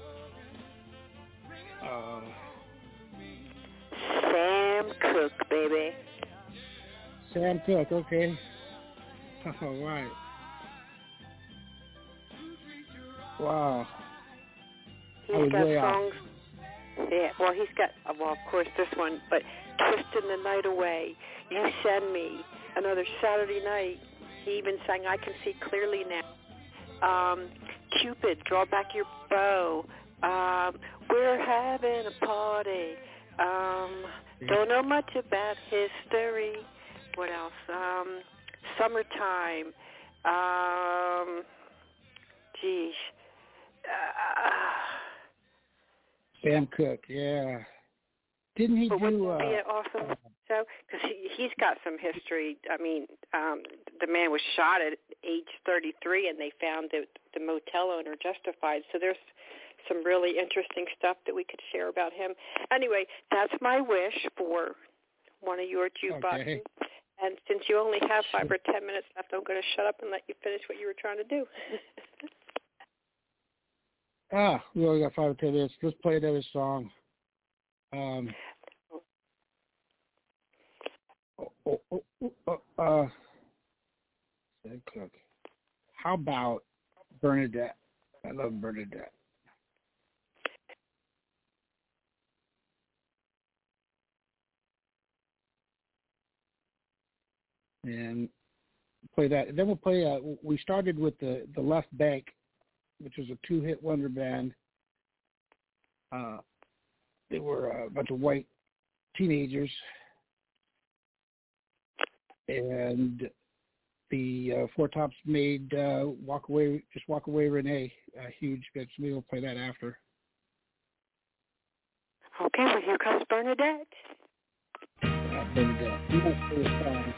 Sam Cooke, baby. Sam Cooke, okay. All right. Wow. He's got songs. Yeah, well, he's got, of course, this one, but Twisting the Night Away, You Send Me, Another Saturday Night. He even sang I Can See Clearly Now. Cupid, Draw Back Your Bow. We're Having a Party. Don't know much about history. What else? Summertime. Geez. Sam Cooke, yeah. Didn't he do... Wouldn't it be an awesome show? Because he's got some history. I mean, the man was shot at age 33, and they found the motel owner justified. So there's some really interesting stuff that we could share about him. Anyway, that's my wish for one of your jukeboxes. Okay. And since you only have 5 or 10 minutes left, I'm going to shut up and let you finish what you were trying to do. We only got 5 or 10 minutes. Let's play another song. Cook. How about Bernadette? I love Bernadette. And play that. And then we'll play. We started with the Left Bank, which was a 2-hit wonder band. They were a bunch of white teenagers, and the Four Tops made Walk Away Renee a huge hit. So maybe we'll play that after. Okay, well, here comes Bernadette. Bernadette. We won't play the songs.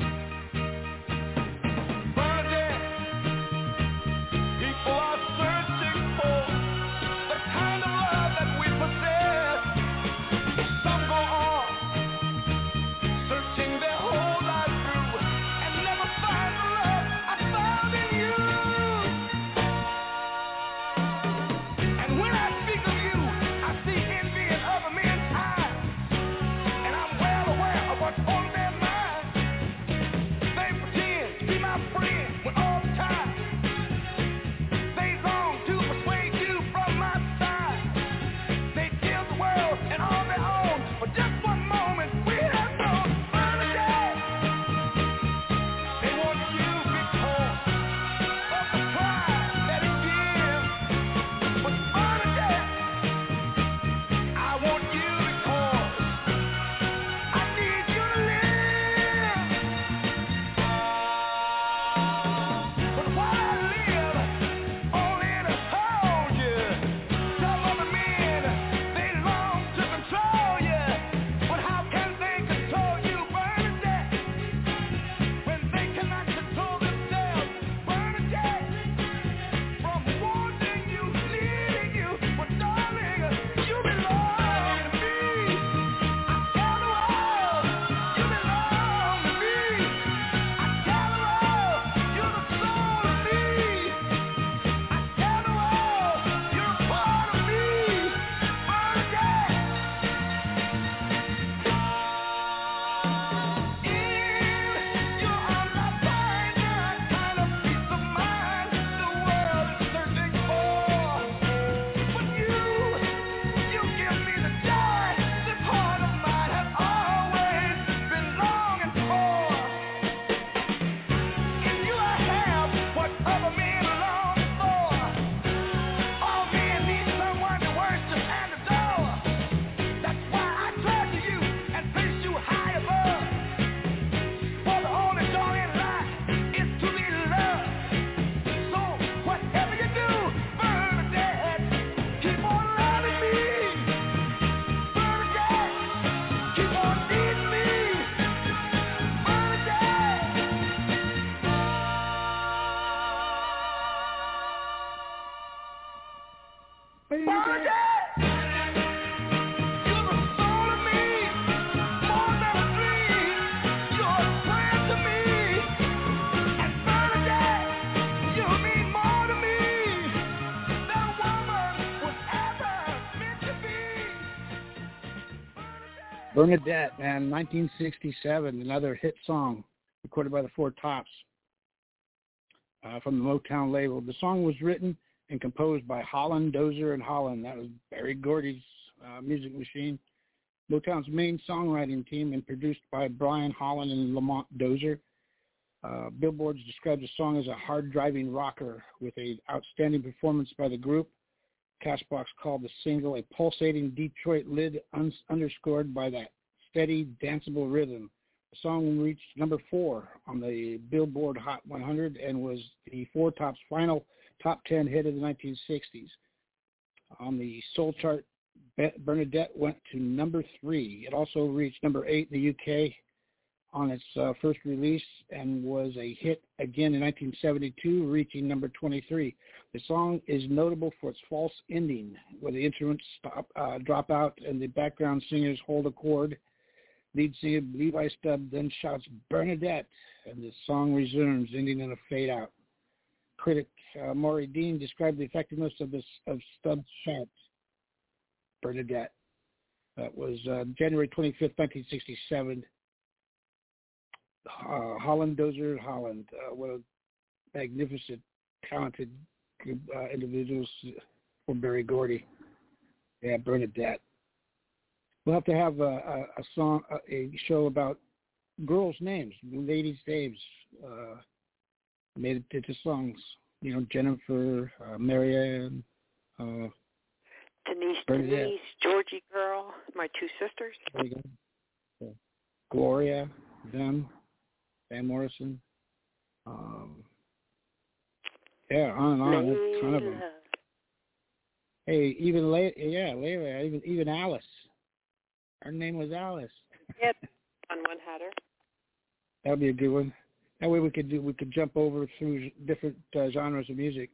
Bernadette, man, 1967, another hit song recorded by the Four Tops from the Motown label. The song was written and composed by Holland, Dozier, and Holland. That was Berry Gordy's music machine. Motown's main songwriting team and produced by Brian Holland and Lamont Dozier. Billboard described the song as a hard-driving rocker with an outstanding performance by the group. Cashbox called the single a pulsating Detroit lid underscored by that steady, danceable rhythm. The song reached number 4 on the Billboard Hot 100 and was the Four Tops' final top 10 hit of the 1960s. On the Soul chart, Bernadette went to number 3. It also reached number 8 in the UK on its first release and was a hit again in 1972, reaching number 23. The song is notable for its false ending, where the instruments drop out and the background singers hold a chord. Lead singer Levi Stubb then shouts "Bernadette," and the song resumes, ending in a fade out. Critic Maury Dean described the effectiveness of Stubbs' shout, "Bernadette." That was January 25th, 1967. Holland Dozier Holland, what a magnificent, talented group, individuals for Berry Gordy. Yeah, Bernadette. We'll have to have a show about girls' names, ladies' names, made it into songs. You know, Jennifer, Marianne, Denise, Georgie Girl, my two sisters. There you go. Gloria, them, Van Morrison. Yeah, on and on. There's a ton of them. Hey, even Layla, even Alice. Her name was Alice. Yep, on one had her. That would be a good one. That way we could jump over through different genres of music.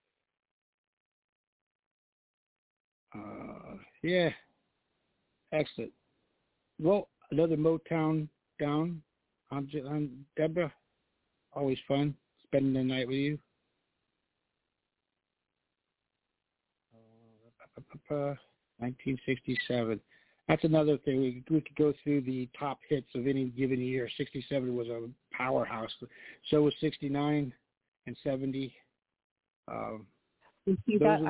Yeah, excellent. Well, another Motown down. I'm Deborah. Always fun spending the night with you. 1967. That's another thing. We could go through the top hits of any given year. 67 was a powerhouse. So was 69 and 70. You see that?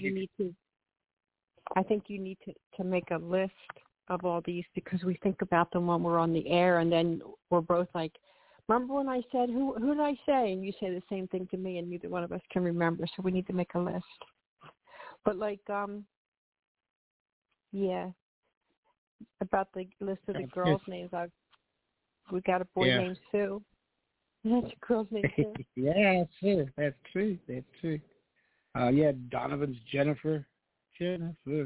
I think you need to make a list of all these, because we think about them when we're on the air, and then we're both like, remember when I said, who did I say? And you say the same thing to me, and neither one of us can remember, so we need to make a list. But like, yeah, about the list of the girls' names, we got a boy named Sue. That's a girl's name too. Yeah, that's true. Yeah, Donovan's Jennifer. Oh,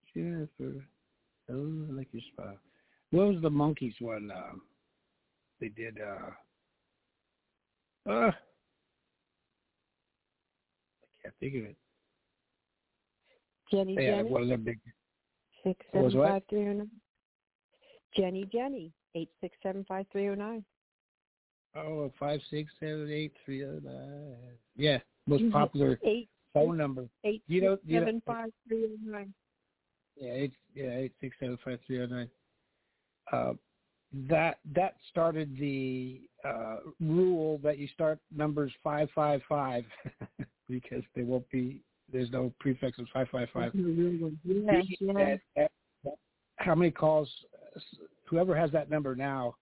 I like your smile. What was the Monkees one? They did. I can't think of it. Jenny. One of their big. 675-309. Jenny. 867-5309. Oh, 567-8309. Yeah, most popular phone number. 867-5309. Yeah, 867-5309. That started the rule that you start numbers 555 because they won't be. There's no prefix of 555. Yes. How many calls? Whoever has that number now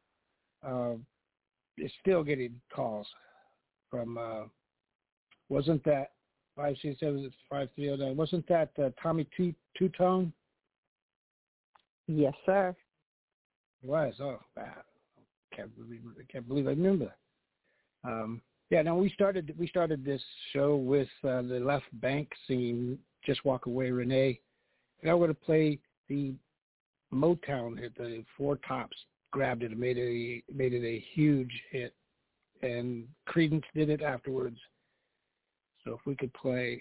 is still getting calls from. Wasn't that 567-5309? Wasn't that Tommy Two-Tone? Yes, sir. It was. Oh, wow. I can't believe I remember that. Yeah, no, we started this show with the Left Bank singing "Just Walk Away, Renee." And I'm going to play the Motown hit. The Four Tops grabbed it and made it a huge hit, and Creedence did it afterwards. So if we could play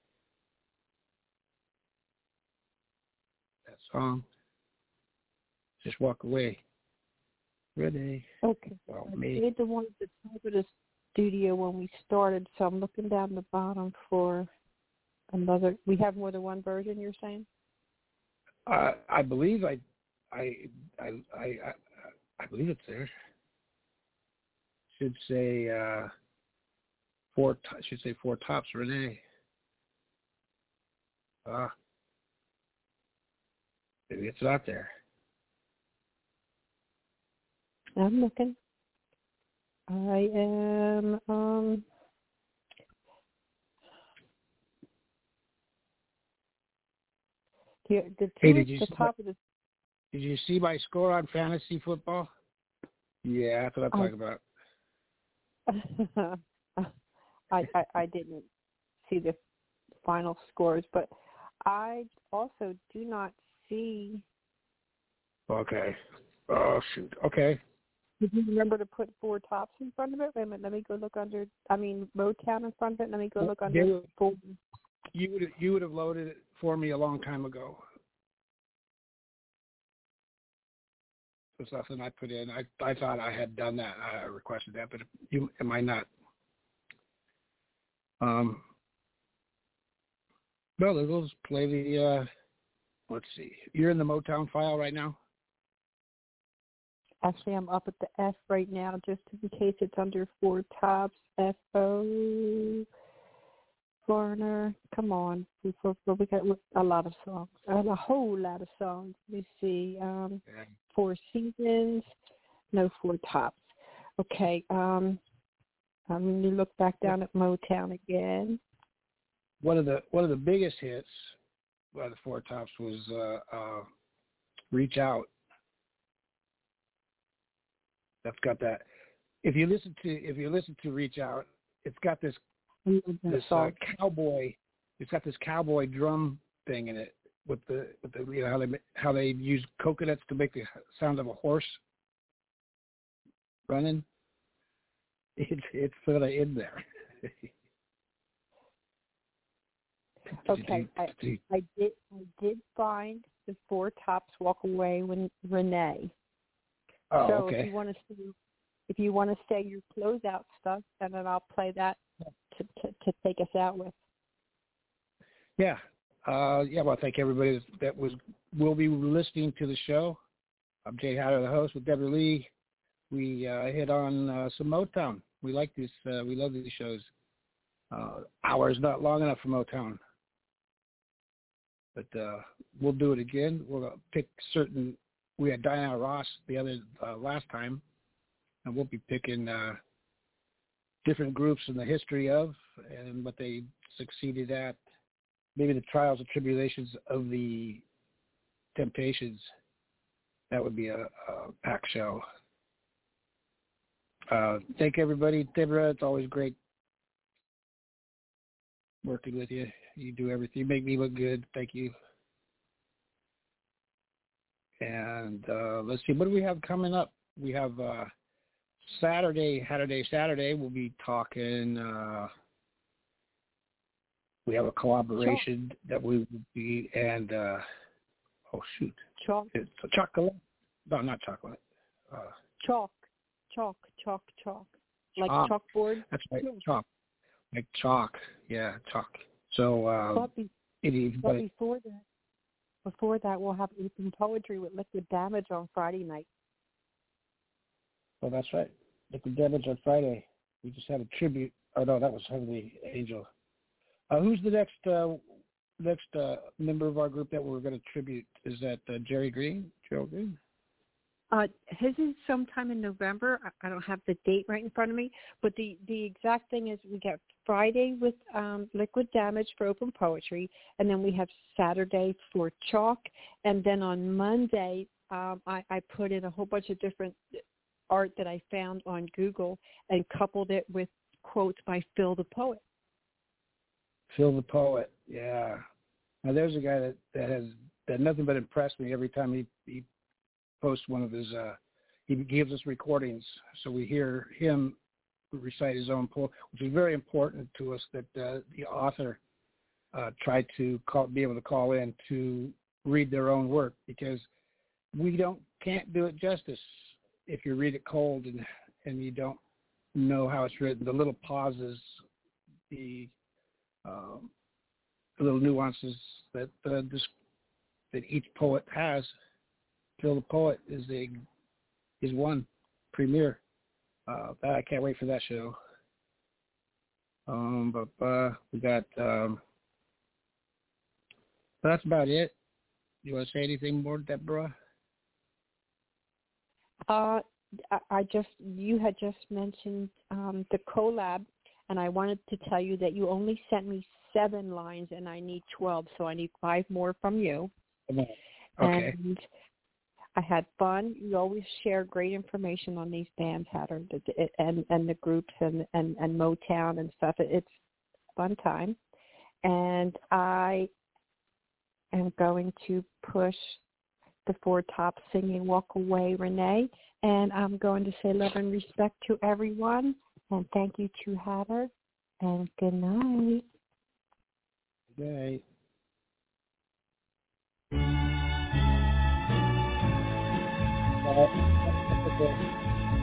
that song, "Just Walk Away, Renee." Okay. Well, I did the one at the top of the studio when we started, so I'm looking down the bottom for another. We have more than one version, you're saying? I believe I believe it's there. Should say Four Tops, Renee. Maybe it's not there. I'm looking. I am Did you see my score on fantasy football? Yeah, that's what I'm talking about. I didn't see the final scores, but I also do not see. Okay. Oh shoot. Okay. Did you remember to put Four Tops in front of it? Wait a minute, let me go look under. I mean, Motown in front of it. Let me go look under. You would have loaded it for me a long time ago. There's nothing I put in. I thought I had done that. I requested that, but am I not? Well, let's play the. Let's see. You're in the Motown file right now? Actually, I'm up at the F right now, just in case it's under Four Tops. F-O. Foreigner. Come on. We got a lot of songs. A whole lot of songs. Let me see. Four Seasons. No Four Tops. Okay. I'm going to look back down at Motown again. One of the biggest hits by the Four Tops was "Reach Out." That's got that. If you listen to "Reach Out," it's got this cowboy. It's got this cowboy drum thing in it with the how they use coconuts to make the sound of a horse running. It's sort of in there. Okay, I did find the Four Tops "Walk Away" with Renee. Oh, so okay. if you want to say your closeout stuff, and then I'll play that to take us out with. Yeah. Well, thank everybody that will be listening to the show. I'm Jay Hatter, the host, with Deborah Lee. We hit on some Motown. We like this. We love these shows. Hours not long enough for Motown, but we'll do it again. We'll pick certain. We had Diana Ross the other last time, and we'll be picking different groups in the history of and what they succeeded at. Maybe the trials and tribulations of the Temptations. That would be a packed show. Thank everybody. Deborah, it's always great working with you. You do everything. You make me look good. Thank you. And let's see, what do we have coming up? We have Saturday, we'll be talking, we have a collaboration that we will be, and, It's chocolate. No, not chocolate. Chalk. Like chalkboard? That's right, chalk. Like chalk. Yeah, chalk. So, Before that, we'll have Open Poetry with Liquid Damage on Friday night. Well, that's right. Liquid Damage on Friday. We just had a tribute. Oh, no, that was Heavenly Angel. Who's the next member of our group that we're going to tribute? Is that Gerald Green? His is sometime in November. I don't have the date right in front of me, but the exact thing is we got Friday with Liquid Damage for Open Poetry, and then we have Saturday for Chalk, and then on Monday I put in a whole bunch of different art that I found on Google and coupled it with quotes by Phil the Poet. Phil the Poet, yeah. Now there's a guy that nothing but impressed me every time he posts one of his, he gives us recordings, so we hear him recite his own poem, which is very important to us that the author tried to be able to call in to read their own work, because we can't do it justice if you read it cold and you don't know how it's written. The little pauses, the little nuances that each poet has. Phil the Poet is one premier. I can't wait for that show. But we got. That's about it. You want to say anything more, Deborah? You had just mentioned the collab, and I wanted to tell you that you only sent me 7 lines, and I need 12, so I need 5 more from you. Okay. And I had fun. You always share great information on these bands, Hatter, and the groups and Motown and stuff. It's a fun time. And I am going to push the Four Tops singing Walk Away, Renee. And I'm going to say love and respect to everyone. And thank you to Heather. And good night. Good night.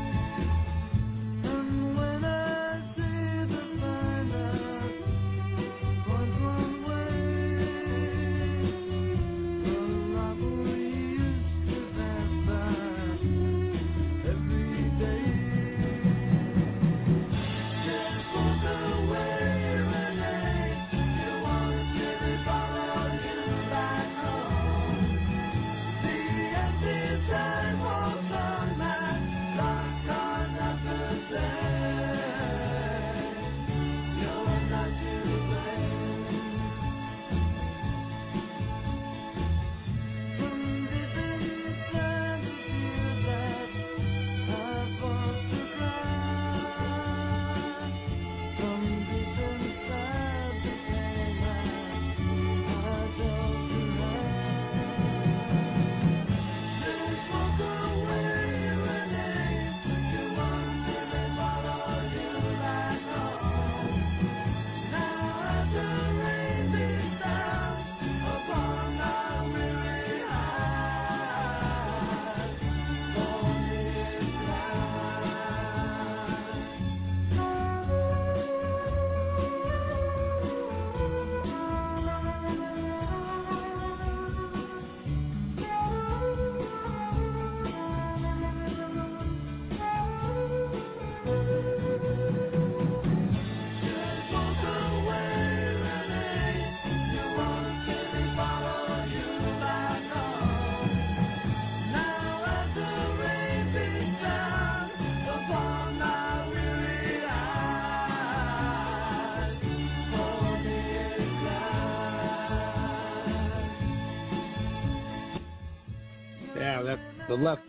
Yeah, that's the left.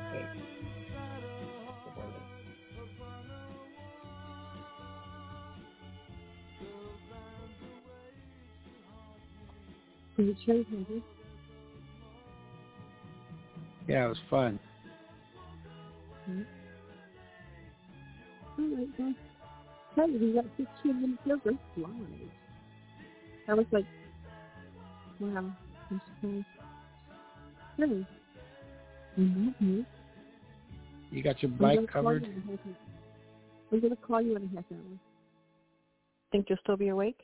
Yeah, it was fun. Oh my God. Hey, we got 15 minutes over. Live. I was like, wow. I'm surprised. Really? Mm-hmm. You got your bike covered? I'm going to call you in a half hour. Think you'll still be awake?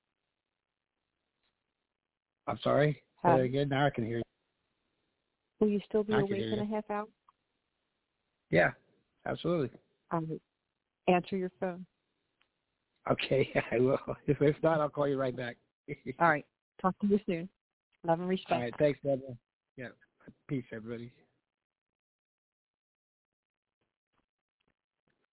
I'm sorry? Say that again? Now I can hear you. Will you still be awake in a half hour? Yeah, absolutely. Answer your phone. Okay, I will. If not, I'll call you right back. All right. Talk to you soon. Love and respect. All right, thanks, Deborah. Yeah, peace, everybody.